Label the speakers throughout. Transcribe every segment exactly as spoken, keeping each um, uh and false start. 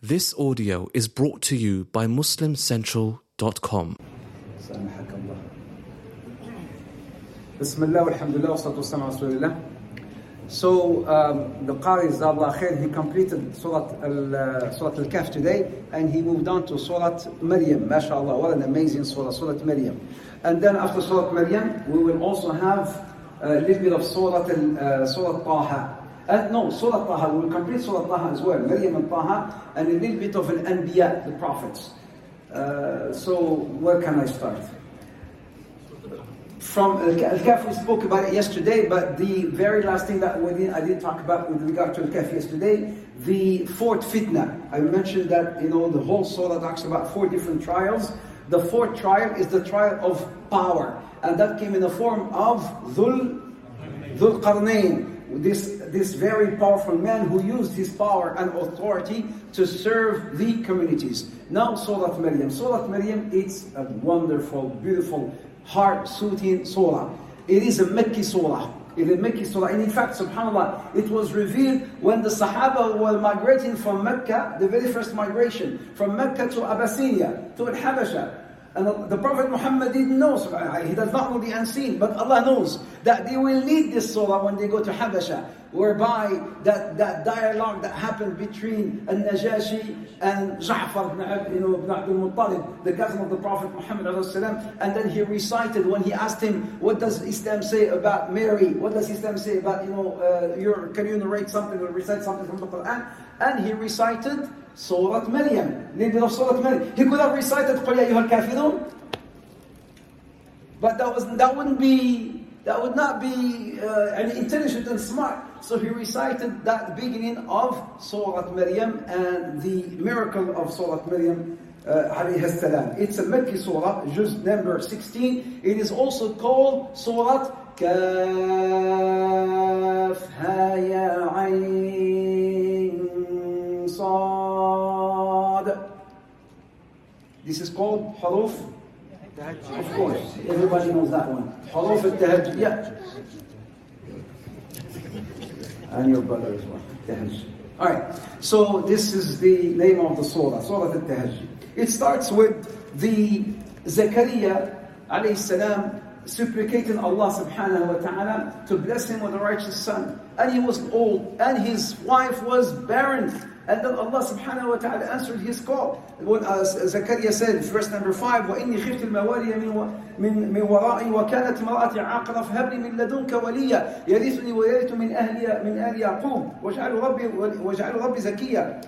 Speaker 1: This audio is brought to you by Muslim Central dot com.
Speaker 2: Bismillah, alhamdulillah, wa salatu wassalamu ala rasulillah. So um, the Qari Jazakallah Khair, he completed Surah Al, uh, Surah Al-Kahf today, and he moved on to Surah Maryam. MashaAllah, what an amazing Surah, Surah Maryam. And then after Surah Maryam, we will also have a little bit of Surah Al, uh, Surah Taha. Uh, no, Surah Taha, we will complete Surah Taha as well, Maryam and Taha, and a little bit of Al-Anbiya, the prophets. Uh, so where can I start? From Al-Kahf, we spoke about it yesterday, but the very last thing that we did, I did talk about with regard to Al-Kahf yesterday, the fourth fitna. I mentioned that, you know, the whole surah talks about four different trials. The fourth trial is the trial of power, and that came in the form of Dhul, Dhul Qarnayn, this, this very powerful man who used his power and authority to serve the communities. Now Surah Maryam. Surah Maryam, it's a wonderful, beautiful, heart-soothing surah. It is a Mecca surah. It is a Mecca surah. And in fact, subhanAllah, it was revealed when the Sahaba were migrating from Mecca, the very first migration, from Mecca to Abyssinia, to Al-Habasha. And the Prophet Muhammad didn't know, he does not know the unseen, but Allah knows that they will need this surah when they go to Habasha, whereby that, that dialogue that happened between Al-Najashi and Ja'far ibn, you know, ibn Abdul Muttalib, the cousin of the Prophet Muhammad, and then he recited, when he asked him, what does Islam say about Mary? What does Islam say about, you know, uh, your, can you narrate something or recite something from the Quran? And he recited Surah Maryam, little bit of Surah Maryam. He could have recited قُلْ يَا أَيُّهَا الْكَافِرُونَ, but that was that wouldn't be that would not be uh, intelligent and smart. So he recited that beginning of Surah Maryam and the miracle of Surah Maryam alayha salam. It's a Mecca surah, juz number sixteen. It is also called Surah Kaf Ha Ya Ayn Sad. This is called Huruf. Of course, everybody knows that one. Huruf al-Tahajjud. Yeah. And your brother as well. Tahajjud. Alright, so this is the name of the surah, Surah al-Tahajjud. It starts with the Zakaria alayhi salam supplicating Allah subhanahu wa ta'ala to bless him with a righteous son. And he was old, and his wife was barren. And then Allah subhanahu wa ta'ala answered his call. When uh, Zakaria said, verse number five, وَإِنِّي خِفْتِ الْمَوَالِيَ مِنْ مِنْ وَرَائِي وَكَانَتْ امْرَأَتِي عَاقِرًا فَهَبْ لِي مِنْ لَدُنْكَ وَلِيًّا يَرِثُنِي وَيَرِثُ مِنْ أَهْلِ مِنْ آلِ يَعْقُوبَ وَاجْعَلْهُ رَبِّي وَاجْعَلْهُ رَبِّي زَكِيًّا.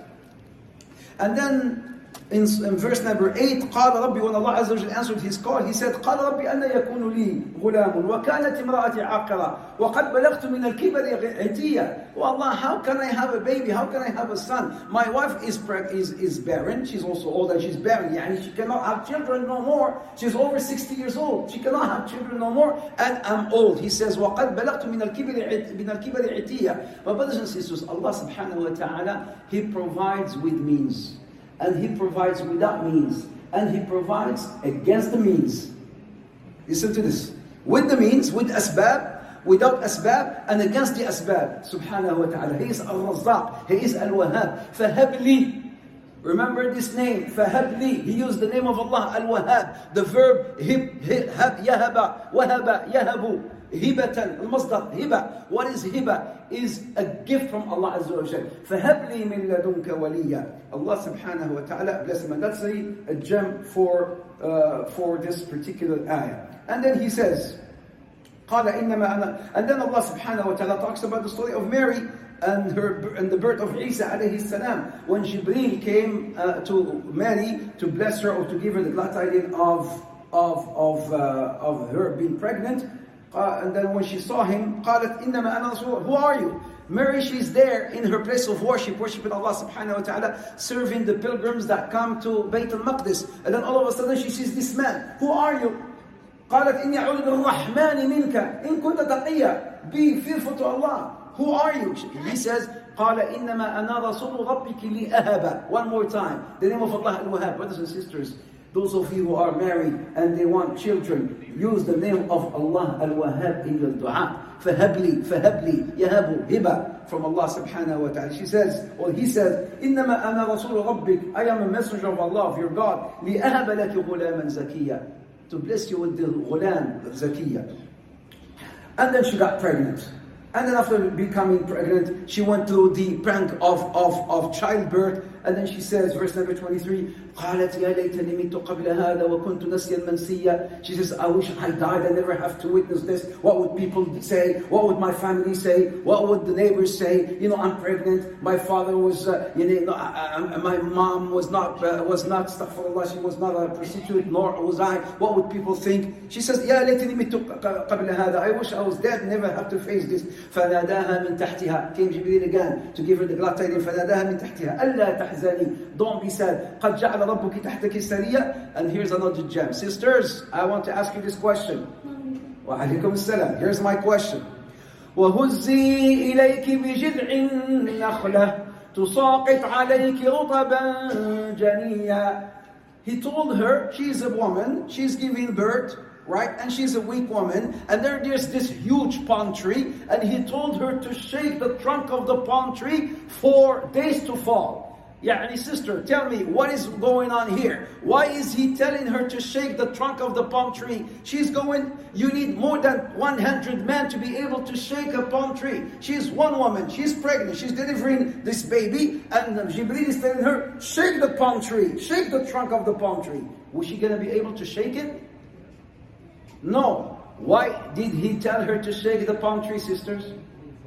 Speaker 2: And then in, in verse number eight, قال ربي, when Allah Azza wa Jalla answered his call, he said, قال ربي أن يكون لي غلام وكانت امرأتي عاقرة وقد بلغت من الكبر عتيا. Oh Allah, how can I have a baby? How can I have a son? My wife is is is barren. She's also old and she's barren. Yani she cannot have children no more. She's over sixty years old. She cannot have children no more. And I'm old. He says, وقد بلغت من الكبر من الكبر عتيا. My brothers and sisters, Allah subhanahu wa ta'ala, He provides with means. And He provides without means. And He provides against the means. Listen to this. With the means, with asbab, without asbab, and against the asbab. Subhanahu wa ta'ala. He is Al-Razzaq. He is Al-Wahhab. فَهَبْ لِي. Remember this name. فَهَبْ لِي. He used the name of Allah, Al-Wahhab. The verb, hib, hab, yahaba, wahaba, yahabu. Hibatan, al-masdar, hiba. What is hiba? Is a gift from Allah Azza wa Jalla. فَهَبْ لِي مِنْ لَدُنْكَ وَلِيًّا. Allah subhanahu wa ta'ala bless him. And that's a, a gem for, uh, for this particular ayah. And then he says, قَالَ إِنَّمَا أَنَا. And then Allah subhanahu wa ta'ala talks about the story of Mary and her and the birth of Isa alayhi salam. When Jibreel came uh, to Mary to bless her or to give her the glad tidings of, of, of, uh, of her being pregnant, Uh, and then when she saw him, قالت إنما أنا رسول. Who are you? Mary, she's there in her place of worship, worshiping Allah subhanahu wa ta'ala, serving the pilgrims that come to Bayt al-Maqdis. And then all of a sudden she sees this man. Who are you? قالت إني أعوذ بالرحمن منك إن كنت تقيا. Be fearful to Allah. Who are you? He says, قال إنما أنا رسول ربك لأهب. One more time. The name of Allah Al-Wahhab. Brothers and sisters, Those of you who are married and they want children, use the name of Allah Al-Wahhab in your dua. فَهَبْلِي فَهَبْلِي يَهَبُ هِبَ from Allah subhanahu wa ta'ala. She says, or he says, إِنَّمَا أَنَا رَسُولُ رَبِّكَ I am a messenger of Allah, of your God. لِأَهَبَ لَكِ غُلَامًا زَكِيًّا to bless you with the ghulam, Zakiyya. And then she got pregnant. And then after becoming pregnant, she went through the prank of, of, of childbirth. And then she says, verse number twenty-three, قالت يا ليتني مت قبل هذا وكنت نسيا منسيا. She says, I wish I died, I never have to witness this. What would people say? What would my family say? What would the neighbors say? You know, I'm pregnant. My father was, uh, you know, I, I, my mom was not, uh, was not, astaghfirullah, she was not a prostitute, nor was I. What would people think? She says, يا ليتني مت قبل هذا. I wish I was dead, never have to face this. فناداها من تحتها. Came Jibreel again to give her the glad tidings. فناداها من تحتها. ألا تحزني. Don't be sad. قد جعل ربك تحتك سرية. And here's another gem. Sisters, I want to ask you this question. وعليكم السلام. Here's my question. وهزي إليك بجذع النخلة تساقط عليك رطبا جنيا. He told her, she's a woman, she's giving birth, right? And she's a weak woman. And there, there's this huge palm tree. And he told her to shake the trunk of the palm tree for days to fall. Yani sister, tell me, what is going on here? Why is he telling her to shake the trunk of the palm tree? She's going, you need more than one hundred men to be able to shake a palm tree. She's one woman, she's pregnant, she's delivering this baby. And Jibreel is telling her, shake the palm tree, shake the trunk of the palm tree. Was she going to be able to shake it? No. Why did he tell her to shake the palm tree, sisters?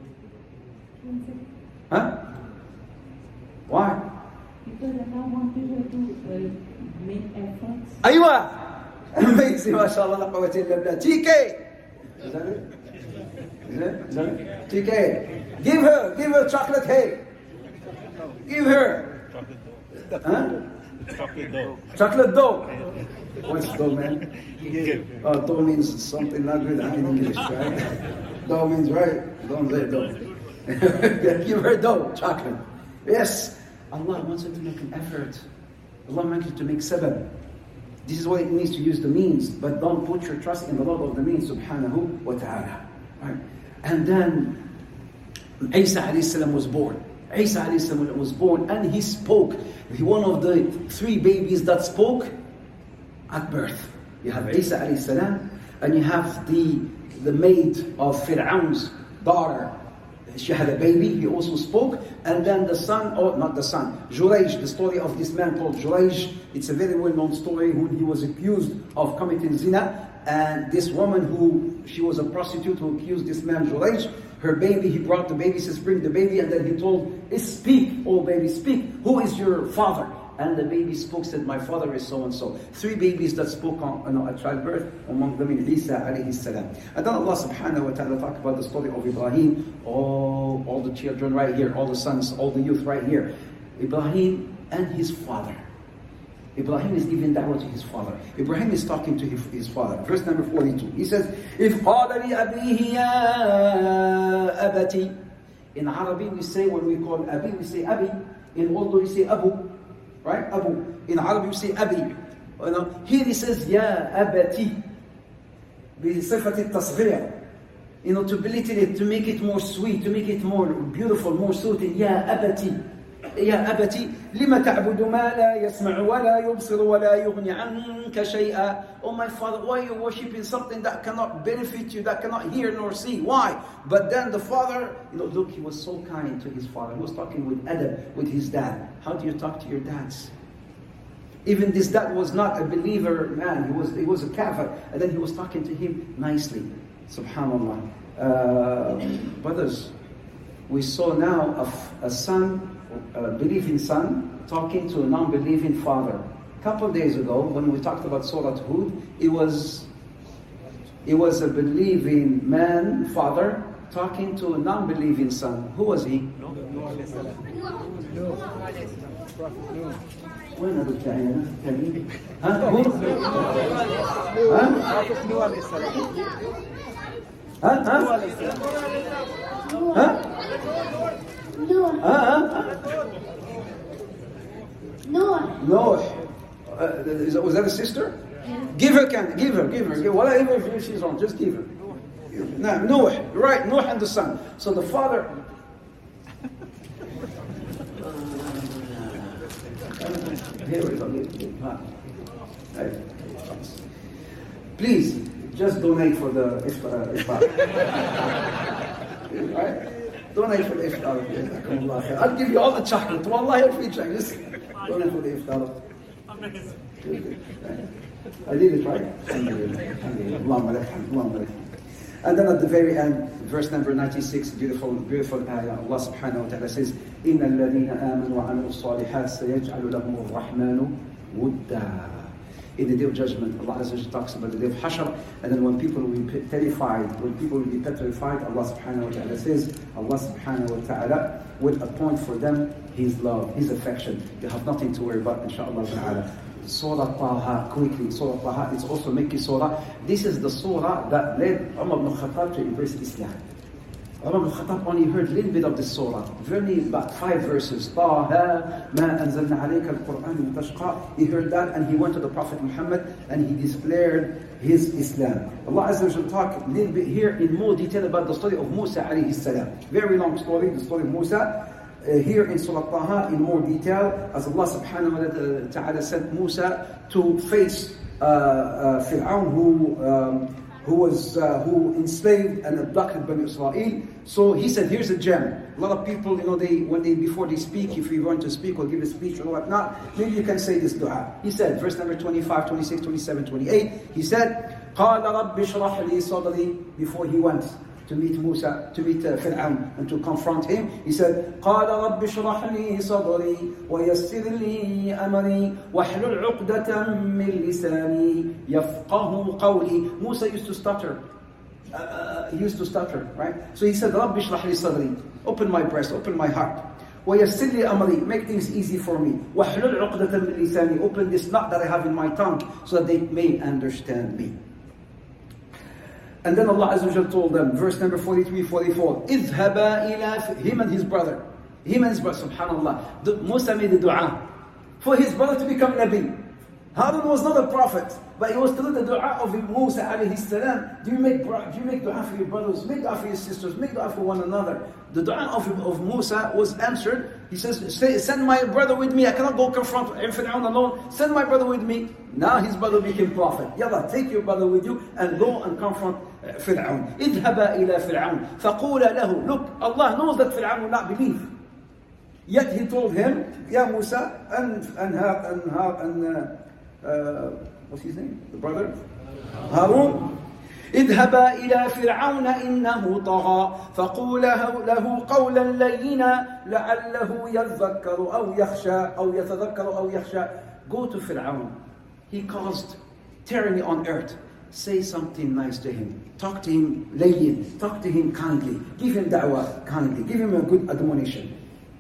Speaker 2: Huh? Why?
Speaker 3: Because I don't want people to uh, make efforts.
Speaker 2: Aywa! Amazing, mashallah, la quwwata illa billah. T K! Is that it? Is it? Is that it? T K. Give her, give her chocolate cake. Give her. Huh?
Speaker 4: Chocolate dough.
Speaker 2: Chocolate dough. What's dough, man? Oh, dough means something not good in English, right? Dough means, right? Don't say dough. Give her dough, chocolate. Yes. Allah wants you to make an effort. Allah wants you to make sabab. This is why it means to use the means, but don't put your trust in the Lord of the means, subhanahu wa ta'ala. Right? And then Isa alayhi salam was born. Isa alayhi salam was born and he spoke. He one of the three babies that spoke at birth. You have Isa alayhi salam and you have the, the maid of Fir'aun's daughter. She had a baby, he also spoke, and then the son, or not the son, Jurayj, the story of this man called Jurayj, it's a very well-known story when he was accused of committing zina, and this woman who, she was a prostitute who accused this man Jurayj, her baby, he brought the baby, he says, bring the baby, and then he told, speak, oh baby, speak, who is your father? And the baby spoke, said, my father is so-and-so. Three babies that spoke on, you know, at childbirth, among them in Isa alayhi salam. And then Allah subhanahu wa ta'ala talked about the story of Ibrahim, all, all the children right here, all the sons, all the youth right here. Ibrahim and his father. Ibrahim is giving da'wah to his father. Ibrahim is talking to his, his father. Verse number forty-two. He says, إِذْ قَالَ لِأَبِيهِ يَا أَبَتِي. In Arabic we say, when we call Abi, we say Abi. In Urdu we say Abu. Right? Abu. In Arabic you say Abi. You know, here he says, Ya Abati. بصفة التصغير. You know, to belittle it, to make it more sweet, to make it more beautiful, more soothing. Ya Abati. Ya Abati. لما تعبد ما لا يسمع ولا يبصر ولا يغني عنك شيئا. Oh my father, why are you worshipping something that cannot benefit you, that cannot hear nor see? Why? But then the father, you know, look, he was so kind to his father. He was talking with adab, with his dad. How do you talk to your dads? Even this dad was not a believer man. He was, he was a kafir. And then he was talking to him nicely. Subhanallah. Uh, brothers, we saw now a, a son, a believing son, talking to a non-believing father. A couple of days ago, when we talked about Surah Hud, it was, it was a believing man, father, talking to a non-believing son. Who was he? وين هذا الكائن الكريم؟ ها هو؟ ها؟ ها؟ ها؟
Speaker 3: نوح
Speaker 2: ها؟ ها؟
Speaker 3: نوح
Speaker 2: نوح. Uh, is, was that a sister? Give her candy. Give her. Give her. Give, whatever if she's wrong, just give her. No, Noah. Right, Noah and the son. So the father. Here we go. Please, just donate for the iftar. Right? Donate for the iftar. I'll give you all the chocolate. Wallahi, I'll feed you. Just donate for the iftar. I did it right. And then at the very end, verse number ninety-six, beautiful, beautiful ayah. Allah subhanahu wa ta'ala says, إِنَّ الَّذِينَ آمَنُوا وَعَمِلُوا الصَّالِحَاتِ سَيَجْعَلُ لَهُمُ الرَّحْمَنُ وُدًّا. In the day of judgment, Allah Azza wa Jalla talks about the day of Hashr, and then when people will be terrified, when people will be petrified, Allah subhanahu wa ta'ala says, Allah subhanahu wa ta'ala will appoint for them His love, His affection. You have nothing to worry about, inshaAllah ta'ala. Surah Taha, quickly, Surah Taha, it's also Makki Surah. This is the Surah that led Umar ibn Khattab to embrace Islam. Umar ibn Khattab only heard a little bit of this Surah, very about five verses. Taha, ma anzalna alayka al-Qur'an litashqa. He heard that and he went to the Prophet Muhammad and he declared his Islam. Allah Azza wa Jalla talk a little bit here in more detail about the story of Musa alayhi salam. Very long story, the story of Musa. Uh, here in Surah Taha in more detail, as Allah subhanahu wa ta'ala sent Musa to face uh, uh, Fir'aun who um, who was uh, who enslaved and abducted Bani Israel. So he said, here's a gem. A lot of people, you know, they when they before they speak, if you want to speak or give a speech or whatnot, maybe you can say this dua. He said, verse number twenty-five, twenty-six, twenty-seven, twenty-eight, he said, قَالَ رَبِّ اشْرَحْ لِي صَدْرِي. Before he went to meet Musa, to meet uh, Fir'aun and to confront him, he said, قَالَ رَبِّ اشْرَحْ لِي صَدْرِي وَيَسِّرْ لِي أَمْرِي وَاحْلُلْ عُقْدَةً مِّن لِسَانِي يَفْقَهُ قَوْلِي. Musa used to stutter. Uh, he used to stutter, right? So he said, رَبِّ اشْرَحْ لِي صَدْرِي. Open my breast, open my heart. وَيَسِّرْ لِي أَمْرِي. Make things easy for me. وَاحْلُلْ عُقْدَةً مِّن لِسَانِي. Open this knot that I have in my tongue so that they may understand me. And then Allah Azza wa Jalla told them, verse number forty-three, forty-four, اذهبا إلى, him and his brother, him and his brother, subhanallah. The, Musa made a dua for his brother to become Nabi. Harun was not a prophet, but he was to do the dua of Musa alayhi salam. Do you make do you make dua for your brothers? Make dua for your sisters. Make dua for one another. The dua of, of Musa was answered. He says, send my brother with me. I cannot go confront Fir'aun alone. Send my brother with me. Now his brother became prophet. Yalla, take your brother with you and go and confront Fir'aun. اذهبا إلى فرعون فقولا له. Look, Allah knows that Fir'aun will not believe. Yet he told him, Ya Musa, and and and and uh, uh, what's his name? The brother? Harun. اذهبا إلى فرعون إنه طغى فقولا له قولا لينا لعله يذكر أو يخشى أو يتذكر أو يخشى. Go to Fir'aun. He caused tyranny on earth. Say something nice to him. Talk to him layyin. Talk to him kindly. Give him da'wah kindly. Give him a good admonition.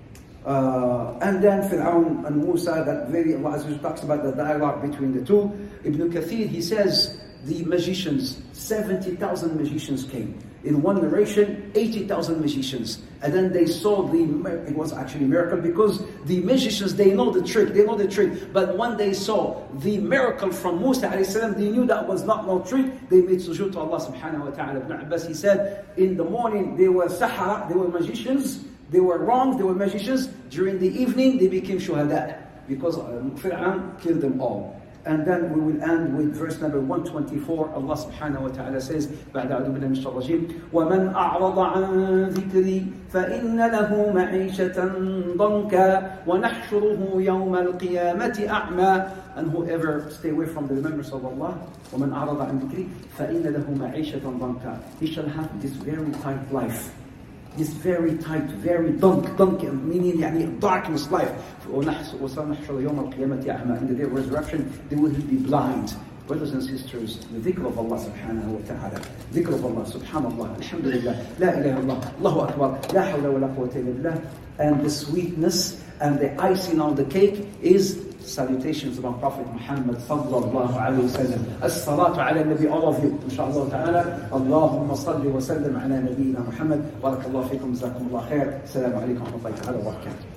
Speaker 2: Uh, and then Fir'aun and Musa, that very, Allah Azza wa Jalla talks about the dialogue between the two. Ibn Kathir, he says, the magicians, seventy thousand magicians came. In one narration, eighty thousand magicians. And then they saw the, it was actually a miracle because the magicians, they know the trick, they know the trick. But when they saw the miracle from Musa alayhi salam, they knew that was not no trick. They made sujood to Allah subhanahu wa ta'ala. Ibn Abbas, he said, in the morning they were sahara, they were magicians. They were wrong, they were magicians. During the evening, they became shuhada because um, Fir'aun killed them all. And then we will end with verse number one twenty-four. Allah subhanahu wa ta'ala says, بعد أعوذ بالله من الشيطان الرجيم ومن أعرض عن ذكري فإن له معيشة ضنكا ونحشره يوم القيامة أعمى. And whoever stay away from the remembrance of Allah, ومن أعرض عن ذكري فإن له معيشة ضنكا. He shall have this very tight life. This very tight, very dunk, dunk, meaning يعني darkness life. وَسَنَحْشُرُ يَوْمَ الْقِيَامَةِ أَعْمَى. In the day of resurrection, they will be blind. Brothers and sisters, the dhikr of Allah subhanahu wa ta'ala, dhikr of Allah, subhanallah, alhamdulillah, la ilaha illallah, Allahu akbar, la hawla wa la quwwata illa billah. And the sweetness and the icing on the cake is salutations of our Prophet Muhammad sallallahu alayhi wa sallam. As-salatu ala nabi, all of you, inshaAllah ta'ala. Allahumma salli wa sallim ala nabiyyina Muhammad. Barakallahu fikum, jazakumullah khair. Assalamu alaikum wa rahmatullahi wa barakatuh.